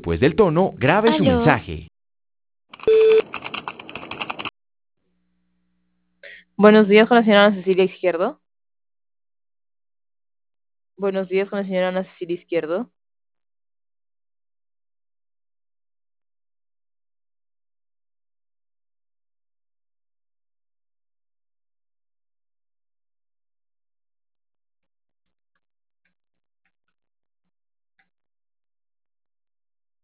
después del tono, grabe su Aló. mensaje. Buenos días con la señora Ana Cecilia Izquierdo. Buenos días con la señora Ana Cecilia Izquierdo.